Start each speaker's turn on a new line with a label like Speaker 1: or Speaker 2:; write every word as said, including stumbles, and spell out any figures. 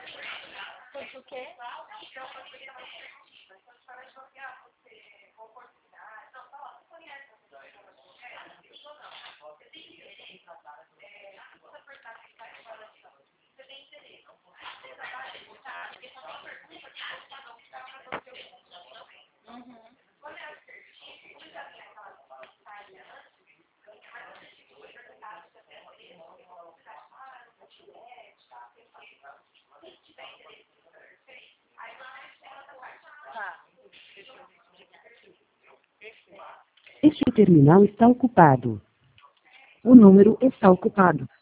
Speaker 1: Curte o quê? Uhum. Tá.
Speaker 2: Este terminal está ocupado. O número está ocupado.